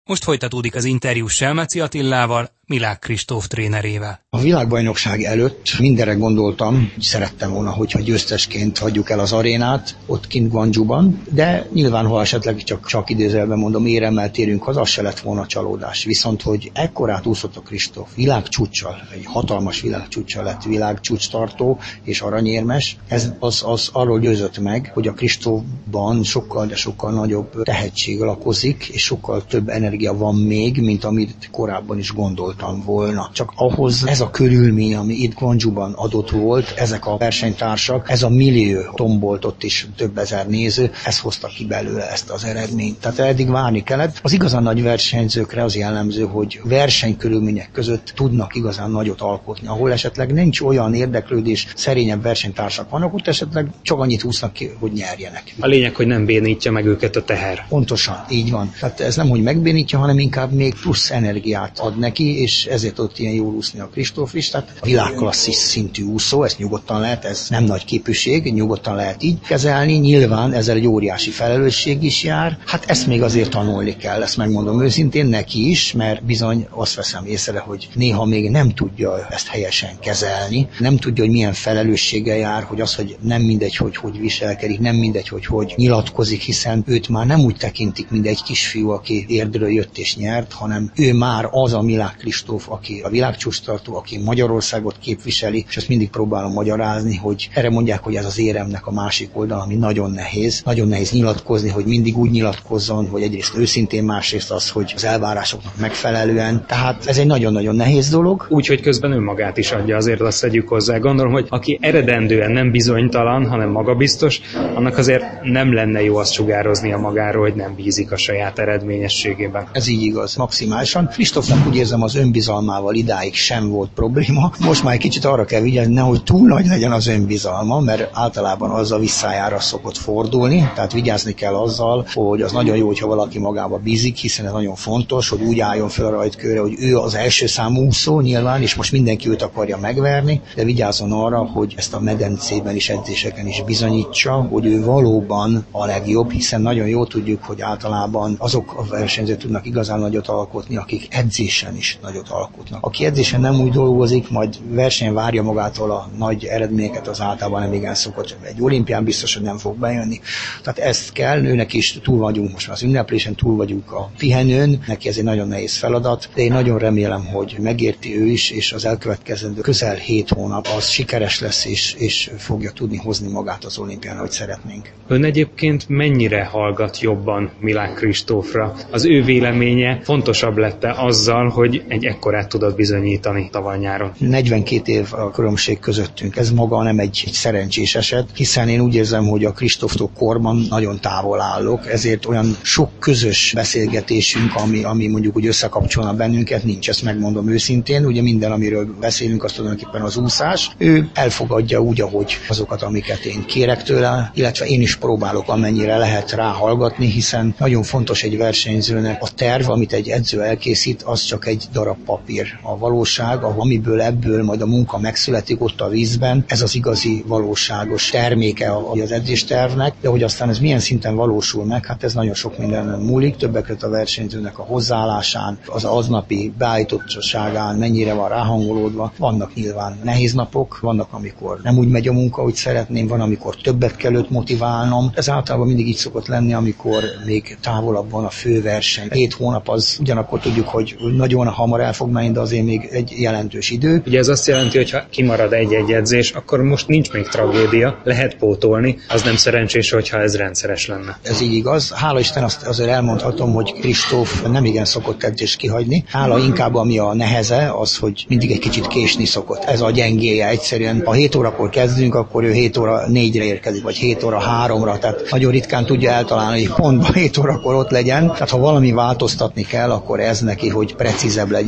Most folytatódik az interjú Selmeci Attilával, Milák Kristóf trénerével. A világbajnokság előtt mindenre gondoltam, hogy szerettem volna, hogyha győztesként hagyjuk el az arénát, ott kint Gwangjuban, de nyilván, ha esetleg csak idézőjelben mondom, éremmel térünk haza, az se lett volna csalódás. Viszont, hogy ekkorát úszott a Kristóf világcsúccsal, egy hatalmas világcsúccsal lett világcsúcstartó és aranyérmes, ez az arról győzött meg, hogy a Kristófban sokkal, de sokkal nagyobb tehetség lakozik, és sokkal több energia van még, mint amit korábban is gondoltam volna. Csak ahhoz ez a körülmény, ami itt Gwangjuban adott volt, ezek a versenytársak, ez a millió tombolt ott is több ezer néző, ez hozta ki belőle ezt az eredményt. Tehát eddig várni kellett. Az igazán nagy versenyzőkre az jellemző, hogy versenykörülmények között tudnak igazán nagyot alkotni, ahol esetleg nincs olyan érdeklődés, szerényebb versenytársak vannak, ott esetleg csak annyit húznak ki, hogy nyerjenek. A lényeg, hogy nem bénítja meg őket a teher. Pontosan, így van. Tehát ez nem, hogy megbénítja, hanem inkább még plusz energiát ad neki, és ezért ott ilyen jól úszni a Kristóf is. Tehát a világklasszis szintű úszó, ezt nyugodtan lehet, ez nem nagy képűség, nyugodtan lehet így kezelni. Nyilván ezzel egy óriási felelősség is jár. Hát ezt még azért tanulni kell, ezt megmondom őszintén neki is, mert bizony azt veszem észre, hogy néha még nem tudja ezt helyesen kezelni, nem tudja, hogy milyen felelősséggel jár, hogy az, hogy nem mindegy, hogy viselkedik, nem mindegy, hogy nyilatkozik, hiszen őt már nem úgy tekintik, mint egy kisfiú, aki érdről jött és nyert, hanem ő már az a Milák Kristóf, aki a világcsúcstartó, aki Magyarországot képviseli, és ezt mindig próbálom magyarázni, hogy erre mondják, hogy ez az éremnek a másik oldal, ami nagyon nehéz. Nagyon nehéz nyilatkozni, hogy mindig úgy nyilatkozzon, hogy egyrészt őszintén, másrészt az, hogy az elvárásoknak megfelelően. Tehát ez egy nagyon-nagyon nehéz dolog. Úgyhogy közben önmagát is adja, azért azt tegyük hozzá. Gondolom, hogy aki eredendően nem bizonytalan, hanem magabiztos, annak azért nem lenne jó azt sugároznia magáról, hogy nem bízik a saját eredményességében. Ez így igaz, maximálisan. Kristófnak úgy érzem, az önbizalmával idáig sem volt probléma. Most már egy kicsit arra kell vigyázni, nehogy túl nagy legyen az önbizalma, mert általában az a visszájára szokott fordulni, tehát vigyázni kell azzal, hogy az nagyon jó, hogyha valaki magába bízik, hiszen ez nagyon fontos, hogy úgy álljon fel a rajtkőre, hogy ő az első számú úszó nyilván, és most mindenki őt akarja megverni, de vigyázzon arra, hogy ezt a medencében is, edzéseken is bizonyítsa, hogy ő valóban a legjobb, hiszen nagyon jól tudjuk, hogy általában azok a versenyzők tudnak igazán nagyot alkotni, akik edzésen is nagyot alkotnak. Aki edzésen nem úgy dolgozik, majd versenyen várja magától a nagy eredményeket, az általában nem igen szokott. Egy olimpián biztos, hogy nem fog bejönni. Tehát ezt kell, nőnek is túl vagyunk most már az ünneplésen, túl vagyunk a pihenőn, neki ez egy nagyon nehéz feladat, de én nagyon remélem, hogy megérti ő is, és az elkövetkezendő közel 7 hónap az sikeres lesz, és fogja tudni hozni magát az olimpián, ahogy szeretnénk. Ön egyébként mennyire hallgat jobban Milák Kristófra? Az ő véleménye fontosabb lett-e azzal, hogy egy ekkorát tudott bizonyítani tavaly nyáron? 42 év a különbség közöttünk. Ez maga nem egy szerencsés eset, hiszen én úgy érzem, hogy a Kristóftól korban nagyon távol állok, ezért olyan sok közös beszélgetésünk, ami mondjuk úgy összekapcsolna bennünket, nincs, ezt megmondom őszintén. Ugye minden, amiről beszélünk, az tulajdonképpen az úszás. Ő elfogadja úgy, ahogy azokat, amiket én kérek tőle, illetve én is próbálok amennyire lehet rá hallgatni, hiszen nagyon fontos egy versenyzőnek a terv, amit egy edző elkészít, az csak egy darab papír. A valóság, amiből ebből majd a munka megszületik ott a vízben, ez az igazi valóságos terméke az edzéstervnek, de hogy aztán ez milyen szinten valósul meg, hát ez nagyon sok mindenen múlik, többek között a versenyzőnek a hozzáállásán, az aznapi beállítottságán, mennyire van ráhangolódva. Vannak nyilván nehéz napok, vannak, amikor nem úgy megy a munka, hogy szeretném, van, amikor többet kell őt motiválnom. Ez általában mindig így szokott lenni, amikor még távolabb van a főverseny. 7 hónap az ugyanakkor tudjuk, hogy nagyon hamar el fog menni, de azért még egy jelentős idő. Ugye ez azt jelenti, hogy ha kimarad egy-egy edzés, akkor most nincs még tragédia, lehet pótolni, az nem szerencsés, hogyha ez rendszeres lenne. Ez így igaz. Hála Isten, azt azért elmondhatom, hogy Kristóf nem igen szokott edzést kihagyni. Hála inkább, ami a neheze, az, hogy mindig egy kicsit késni szokott. Ez a gyengéje egyszerűen. Ha 7 órakor kezdünk, akkor ő 7 óra 4-re érkezik, vagy 7 óra 3-ra, tehát nagyon ritkán tudja eltalálni, hogy pontban 7 órakor ott legyen. Tehát ha valami változtatni kell, akkor ez neki, hogy precízebb legyen.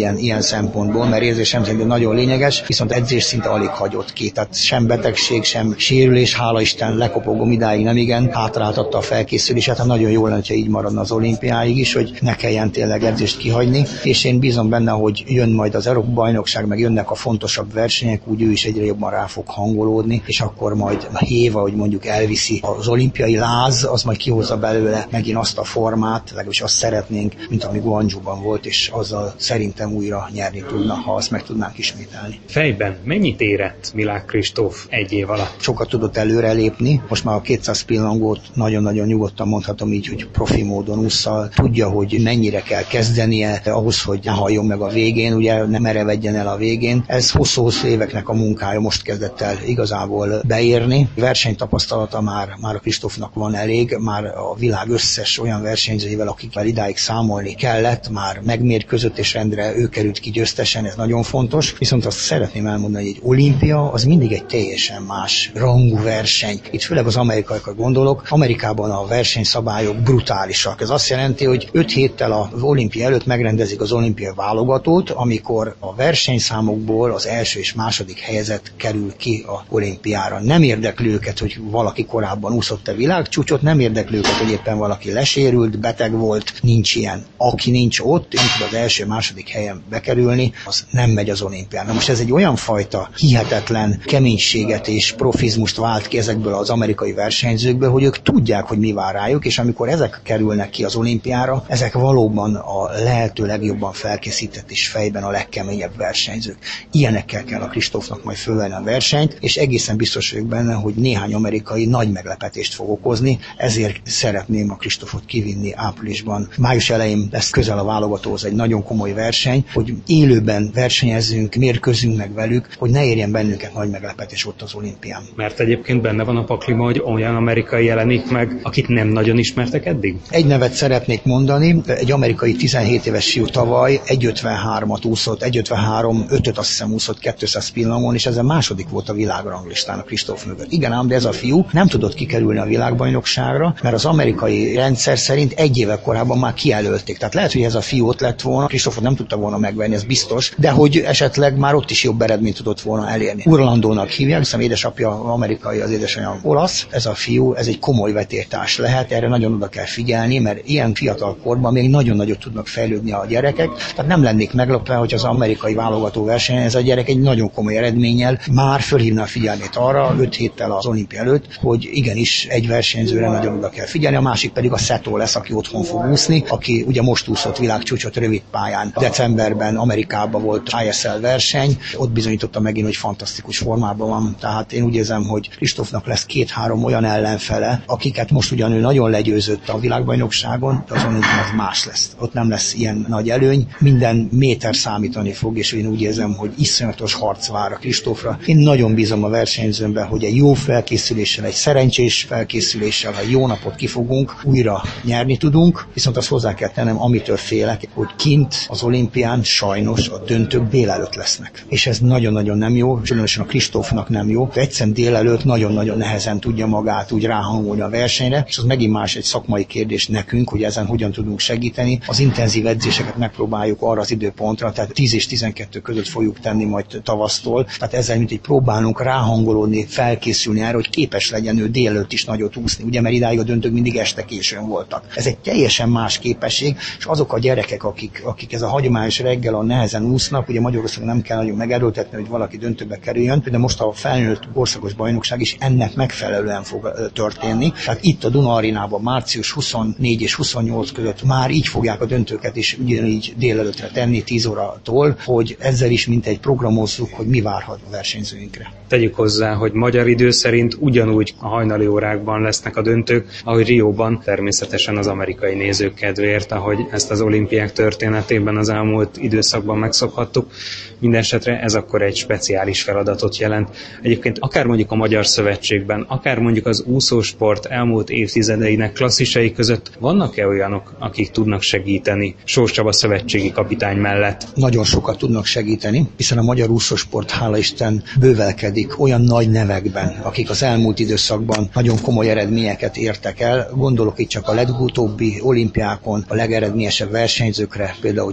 legyen ilyen szempontból, mert érzésem szerint nagyon lényeges, viszont edzés szinte alig hagyott ki. Tehát sem betegség, sem sérülés, hála Isten, lekopogom idáig nem igen, hátráltatta a felkészülését, hát nagyon jó lenne, ha így maradna az olimpiáig is, hogy ne kelljen tényleg edzést kihagyni, és én bízom benne, hogy jön majd az Európa-bajnokság, meg jönnek a fontosabb versenyek, úgy ő is egyre jobban rá fog hangolódni, és akkor majd a héva, hogy mondjuk elviszi az olimpiai láz, az majd kihozza belőle megint azt a formát, legalábbis azt szeretnénk, mint ami Guangzhouban volt, és azzal szerintem újra nyerni tudna, ha azt meg tudnánk ismételni. Fejben mennyit érett Milák Kristóf egy év alatt? Sokat tudott előrelépni, most már a 200 pillangót nagyon-nagyon nyugodtan mondhatom így, hogy profi módon ússzal, tudja, hogy mennyire kell kezdenie ahhoz, hogy ne halljon meg a végén, ugye ne merevedjen el a végén. Ez hosszú-hosszú éveknek a munkája, most kezdett el igazából beérni. Versenytapasztalata már a Kristófnak van elég, már a világ összes olyan versenyzőjével, akikkel idáig számolni kellett, már megmérkőzött és rendre ő került ki győztesen, ez nagyon fontos. Viszont azt szeretném elmondani, hogy egy olimpia az mindig egy teljesen más rangú verseny. Itt főleg az amerikaiakra gondolok. Amerikában a versenyszabályok brutálisak. Ez azt jelenti, hogy 5 héttel az olimpia előtt megrendezik az olimpiai válogatót, amikor a versenyszámokból az első és második helyezett kerül ki a olimpiára. Nem érdekli őket, hogy valaki korábban úszott-e világcsúcsot, nem érdekli őket, hogy éppen valaki lesérült, beteg volt, nincs ilyen. Aki nincs ott, nem tud az első-második helyen bekerülni, az nem megy az olimpiára. Most ez egy olyan fajta hihetetlen keménységet és profizmust vált ki ezekből az amerikai versenyzőkből, hogy ők tudják, hogy mi vár rájuk, és amikor ezek kerülnek ki az olimpiára, ezek valóban a lehető legjobban felkészített és fejben a legkeményebb versenyzők. Ilyenekkel kell a Kristófnak majd fölvenni a versenyt, és egészen biztos vagyok benne, hogy néhány amerikai nagy meglepetést fog okozni, ezért szeretném a Kristófot kivinni áprilisban. Május elején lesz közel a válogatóhoz egy nagyon komoly verseny, hogy élőben versenyezzünk, mérkőzzünk meg velük, hogy ne érjen bennünket nagy meglepetés ott az olimpián. Mert egyébként benne van a pakliban, hogy olyan amerikai jelenik meg, akit nem nagyon ismertek eddig? Egy nevet szeretnék mondani, egy amerikai 17 éves fiú tavaly 1.53-at úszott, 1.53-5-öt azt hiszem úszott 200 pillangon, és ezzel második volt a világranglistán a Kristóf mögött. Igen ám, de ez a fiú nem tudott kikerülni a világbajnokságra, mert az amerikai rendszer szerint egy évvel korábban már kijelölték. Tehát lehet, hogy ez a fiú ott lett volna, Kristófot nem tudta volna megvenni, ez biztos, de hogy esetleg már ott is jobb eredményt tudott volna elérni. Orlandónak hívják, hiszem édesapja amerikai, az édesanyja olasz. Ez a fiú, ez egy komoly vetélytárs lehet, erre nagyon oda kell figyelni, mert ilyen fiatal korban még nagyon nagyot tudnak fejlődni a gyerekek. Tehát nem lennék meglepve, hogy az amerikai válogató versenyen ez a gyerek egy nagyon komoly eredménnyel már fölhívna a figyelmét arra 5 héttel az olimpia előtt, hogy igenis egy versenyzőre nagyon oda kell figyelni, a másik pedig a Seto lesz, aki otthon fog úszni, aki ugye most úszott világcsúcsot rövid pályán. Decemberben Amerikában volt ISL verseny, ott bizonyította megint, hogy fantasztikus formában van. Tehát én úgy érzem, hogy Kristófnak lesz 2-3 olyan ellenfele, akiket most ugyan ő nagyon legyőzött a világbajnokságon, de azon az más lesz. Ott nem lesz ilyen nagy előny, minden méter számítani fog, és én úgy érzem, hogy iszonyatos harc vár a Kristófra. Én nagyon bízom a versenyzőmben, hogy egy jó felkészüléssel, egy szerencsés felkészüléssel, ha jó napot kifogunk, újra nyerni tudunk, viszont azt hozzá kell tennem, amitől félek, hogy kint az olimpián sajnos a döntők délelőtt lesznek. És ez nagyon-nagyon nem jó, különösen a Kristófnak nem jó. Egyszerűen délelőtt nagyon-nagyon nehezen tudja magát úgy ráhangolni a versenyre, és az megint más egy szakmai kérdés nekünk, hogy ezen hogyan tudunk segíteni. Az intenzív edzéseket megpróbáljuk arra az időpontra, tehát 10 és 12 között fogjuk tenni majd tavasztól. Tehát ezzel mint egy próbálunk ráhangolódni, felkészülni erre, hogy képes legyen ő délelőtt is nagyot úszni, ugye, mert idáig a döntők mindig este későn voltak. Ez egy teljesen más képesség, és azok a gyerekek, akik ez a hagyományos reggel a nehezen úsznak, ugye Magyarországon nem kell nagyon megerőltetni, hogy valaki döntőbe kerüljön, de most a felnőtt országos bajnokság is ennek megfelelően fog történni. Tehát itt a Duna Arénában március 24 és 28 között már így fogják a döntőket is ugyanígy délelőttre tenni 10 órától, hogy ezzel is mintegy programozzuk, hogy mi várhat a versenyzőinkre. Tegyük hozzá, hogy magyar idő szerint ugyanúgy a hajnali órákban lesznek a döntők, ahogy Rióban, természetesen az amerikai nézők kedvéért, ahogy ezt az olimpiák történetében az elmúlt időszakban megszokhattuk. Mindenesetre ez akkor egy speciális feladatot jelent. Egyébként akár mondjuk a Magyar Szövetségben, akár mondjuk az úszósport elmúlt évtizedeinek klasszisai között vannak-e olyanok, akik tudnak segíteni Sós Csaba szövetségi kapitány mellett? Nagyon sokat tudnak segíteni, hiszen a magyar úszósport, hála Isten, bővelkedik olyan nagy nevekben, akik az elmúlt időszakban nagyon komoly eredményeket értek el. Gondolok itt csak a legutóbbi olimpiákon a legeredményesebb versenyzőkre, például Gyurta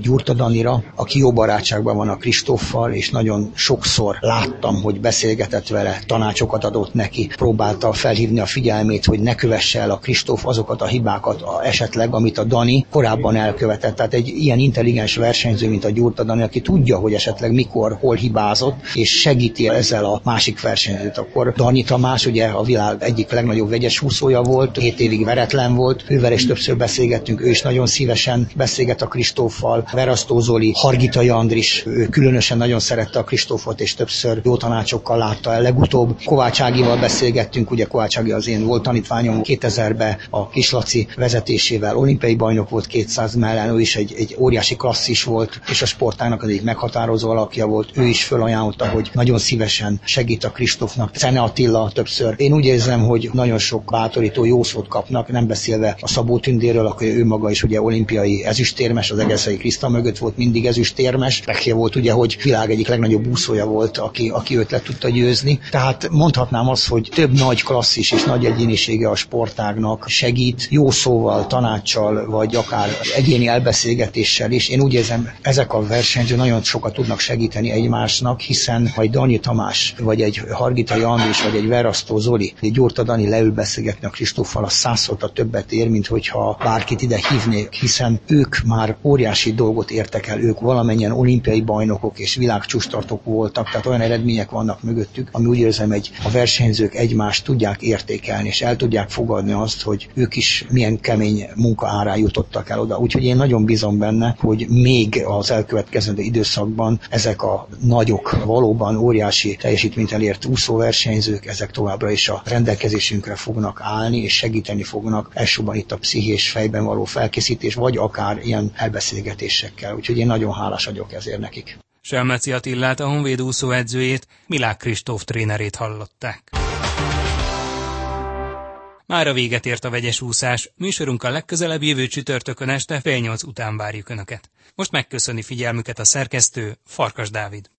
Danira, aki jó barátságban van a Kristóffal, és nagyon sokszor láttam, hogy beszélgetett vele, tanácsokat adott neki, próbálta felhívni a figyelmét, hogy ne kövesse el a Kristóf azokat a hibákat esetleg, amit a Dani korábban elkövetett. Tehát egy ilyen intelligens versenyző, mint a Gyurta Dani, aki tudja, hogy esetleg mikor, hol hibázott, és segíti ezzel a másik versenyzőt. Akkor Dani Tamás ugye a világ egyik legnagyobb vegyes úszója volt, 7 évig veretlen volt, ővel is többször beszélgettünk, ő is nagyon szívesen beszélget a Kristóffal, Verasztó Zoli, Hargitai Andris, ő különösen nagyon szerette a Kristófot, és többször jó tanácsokkal látta el. Legutóbb Kovács Ágival beszélgettünk, ugye Kovács Ági az én volt tanítványom 2000-ben a Kislaci vezetésével, olimpiai bajnok volt 200 mellen, ő is egy óriási klasszis volt, és a sportágnak az egyik meghatározó alakja volt, ő is fölajánlotta, hogy nagyon szívesen segít a Kristófnak. Szene Attila többször. Én úgy érzem, hogy nagyon sok bátorító jó szót kapnak, nem beszélve a Szabó Tündéről, aki ő maga is ugye olimpiai ezüstérmes, az Egeszei Kriszta mögött volt mindig ezüstérmes. Pekje volt ugye, hogy világ egyik legnagyobb úszója volt, aki őt le tudta győzni. Tehát mondhatnám azt, hogy több nagy klasszis és nagy egyénisége a sportágnak segít jó szóval, tanácssal, vagy akár egyéni elbeszélgetéssel is. Én úgy érzem, ezek a versenyzők nagyon sokat tudnak segíteni egymásnak, hiszen ha egy Danyi Tamás, vagy egy Hargitai Andris, vagy egy Verasztó Zoli, egy Gyurta Dani leül beszélgetni a Kristóffal, az 100-szor többet ér, mint hogyha bárkit ide hívnék, hiszen ők már óriási dolgot értek el, ők valamennyien olimpiai bajnokok és világcsúcstartók voltak, tehát olyan eredmények vannak mögöttük, ami úgy érzem, a versenyzők egymást tudják értékelni, és el tudják fogadni azt, hogy ők is milyen kemény munka árán jutottak el oda. Úgyhogy én nagyon bízom benne, hogy még az elkövetkezendő időszakban ezek a nagyok, valóban óriási teljesítményt elért úszóversenyzők, ezek továbbra is a rendelkezésünkre fognak állni, és segíteni fognak elsősorban itt a pszichés fejben való felkészítés, vagy akár ilyen elbeszélgetésekkel. Úgyhogy én nagyon hálás vagyok ezért nekik. Selmeci Attillát, a Honvéd úszóedzőjét, Milák Kristóf trénerét hallották. Mára véget ért a vegyes úszás, műsorunkkal legközelebb jövő csütörtökön este fél 8 után várjuk Önöket. Most megköszöni figyelmüket a szerkesztő, Farkas Dávid.